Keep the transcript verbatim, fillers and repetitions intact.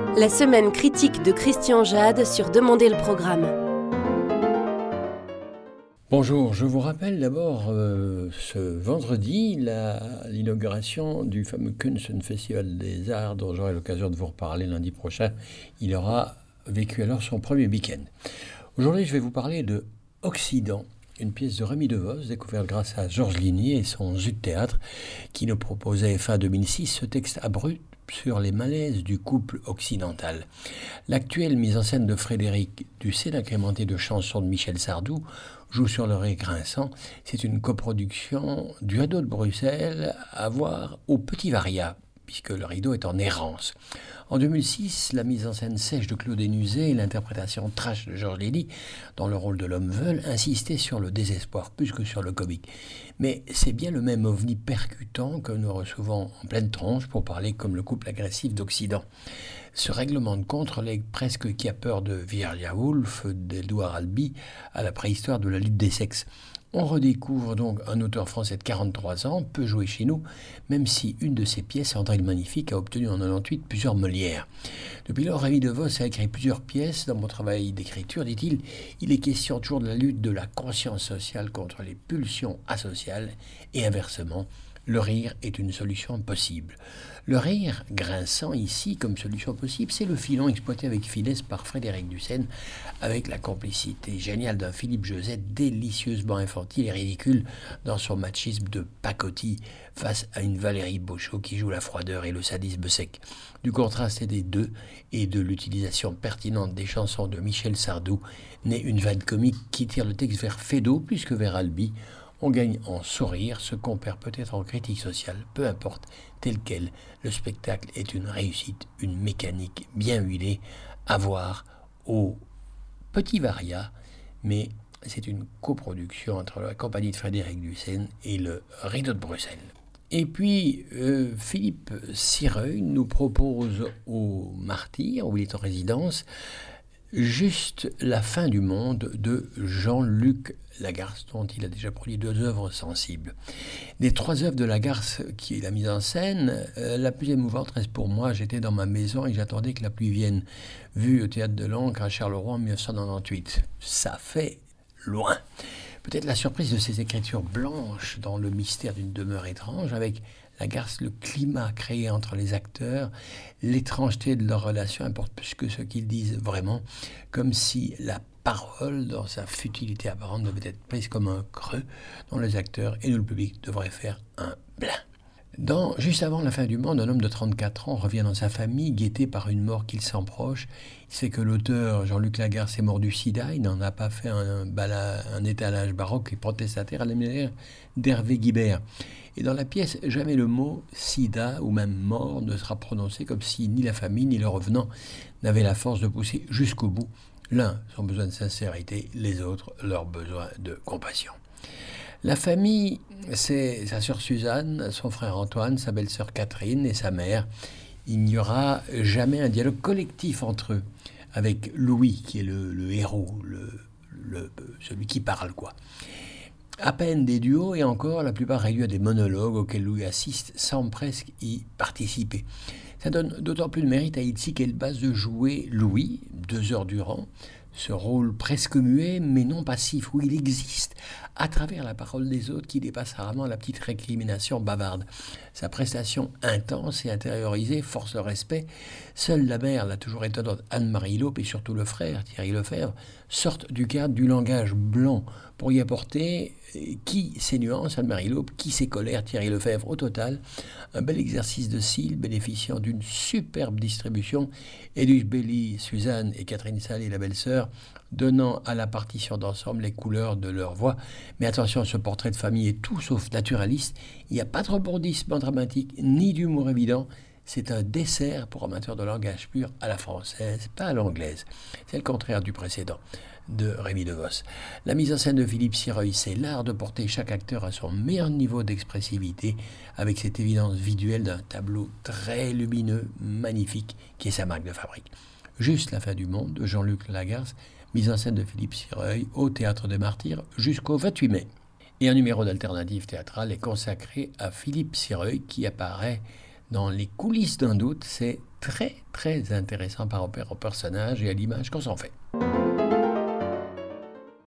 La semaine critique de Christian Jade sur Demandez le programme. Bonjour, je vous rappelle d'abord euh, ce vendredi la, l'inauguration du fameux Kunsten Festival des Arts dont j'aurai l'occasion de vous reparler lundi prochain. Il aura vécu alors son premier week-end. Aujourd'hui, je vais vous parler de Occident, une pièce de Rémi DeVos découverte grâce à Georges Ligny et son Zut Théâtre qui nous proposait fin deux mille six ce texte abrupt sur les malaises du couple occidental. L'actuelle mise en scène de Frédéric Dussel, incrémentée de chansons de Michel Sardou, joue sur le rire grinçant. C'est une coproduction du Hadot de Bruxelles à voir au Petit Varia, puisque le rideau est en errance. En deux mille six, la mise en scène sèche de Claude Hénuzet et l'interprétation trash de Georges Ligny, dans le rôle de l'homme veule, insistaient sur le désespoir plus que sur le comique. Mais c'est bien le même ovni percutant que nous recevons en pleine tronche pour parler comme le couple agressif d'Occident. Ce règlement de compte relègue presque Qui a peur de Virginia Woolf d'Edouard Albee à la préhistoire de la lutte des sexes. On redécouvre donc un auteur français de quarante-trois ans, peu joué chez nous, même si une de ses pièces, André le Magnifique, a obtenu en quatre-vingt-dix-huit plusieurs Molières. Depuis lors, Rémi DeVos a écrit plusieurs pièces. Dans mon travail d'écriture, dit-il, il est question toujours de la lutte de la conscience sociale contre les pulsions asociales et inversement, le rire est une solution possible. Le rire, grinçant ici comme solution possible, c'est le filon exploité avec finesse par Frédéric Dussel, avec la complicité géniale d'un Philippe Jeuset délicieusement infantile et ridicule dans son machisme de pacotille face à une Valérie Beauchot qui joue la froideur et le sadisme sec. Du contraste des deux et de l'utilisation pertinente des chansons de Michel Sardou, naît une vanne comique qui tire le texte vers Feydeau plus que vers Albee. On gagne en sourire, ce qu'on perd peut-être en critique sociale, peu importe, tel quel, le spectacle est une réussite, une mécanique bien huilée, à voir au Petit Varia, mais c'est une coproduction entre la compagnie de Frédéric Dussel et le Rideau de Bruxelles. Et puis, euh, Philippe Sireuil nous propose au Martyr, où il est en résidence, Juste la fin du monde de Jean-Luc Lagarce, dont il a déjà produit deux œuvres sensibles. Des trois œuvres de Lagarce qui est la mise en scène, euh, la plus émouvante reste pour moi, j'étais dans ma maison et j'attendais que la pluie vienne, vue au Théâtre de l'Ancre à Charleroi en dix-neuf cent quatre-vingt-dix-huit. Ça fait loin. Peut-être la surprise de ces écritures blanches dans le mystère d'une demeure étrange, avec Lagarce, le climat créé entre les acteurs, l'étrangeté de leur relation importe plus que ce qu'ils disent vraiment, comme si la parole, dans sa futilité apparente, devait être prise comme un creux dont les acteurs et nous, le public, devraient faire un blanc. Dans Juste avant la fin du monde, un homme de trente-quatre ans revient dans sa famille, guetté par une mort qu'il sent proche. Il sait que l'auteur, Jean-Luc Lagarce, est mort du sida. Il n'en a pas fait un, bala, un étalage baroque et protestataire à la manière d'Hervé Guibert. Et dans la pièce, jamais le mot sida ou même mort ne sera prononcé, comme si ni la famille ni le revenant n'avaient la force de pousser jusqu'au bout l'un son besoin de sincérité, les autres leur besoin de compassion. La famille, c'est sa sœur Suzanne, son frère Antoine, sa belle-sœur Catherine et sa mère. Il n'y aura jamais un dialogue collectif entre eux, avec Louis, qui est le, le héros, le, le, celui qui parle, quoi. À peine des duos, et encore, la plupart réduits à des monologues auxquels Louis assiste, semble presque y participer. Ça donne d'autant plus de mérite à Itzy qu'elle base de jouer Louis, deux heures durant, ce rôle presque muet, mais non passif, où il existe, à travers la parole des autres qui dépasse rarement la petite récrimination bavarde. Sa prestation intense et intériorisée force le respect. Seule la mère, la toujours étonnante Anne-Marie Lope et surtout le frère, Thierry Lefebvre, sortent du cadre du langage blanc pour y apporter qui ses nuances, Anne-Marie Lope, qui ses colères, Thierry Lefebvre. Au total, un bel exercice de style bénéficiant d'une superbe distribution. Edwige Bailly, Suzanne et Catherine Salé, la belle-sœur, donnant à la partition d'ensemble les couleurs de leur voix. Mais attention, ce portrait de famille est tout sauf naturaliste. Il n'y a pas de rebondissement dramatique, ni d'humour évident. C'est un dessert pour amateurs de langage pur à la française, pas à l'anglaise. C'est le contraire du précédent de Rémi DeVos. La mise en scène de Philippe Sireuil, c'est l'art de porter chaque acteur à son meilleur niveau d'expressivité, avec cette évidence visuelle d'un tableau très lumineux, magnifique, qui est sa marque de fabrique. Juste la fin du monde de Jean-Luc Lagarce, mise en scène de Philippe Sireuil au Théâtre des Martyrs jusqu'au vingt-huit mai. Et un numéro d'alternative théâtrale est consacré à Philippe Sireuil qui apparaît dans les coulisses d'un doute, c'est très très intéressant par rapport au personnage et à l'image qu'on s'en fait.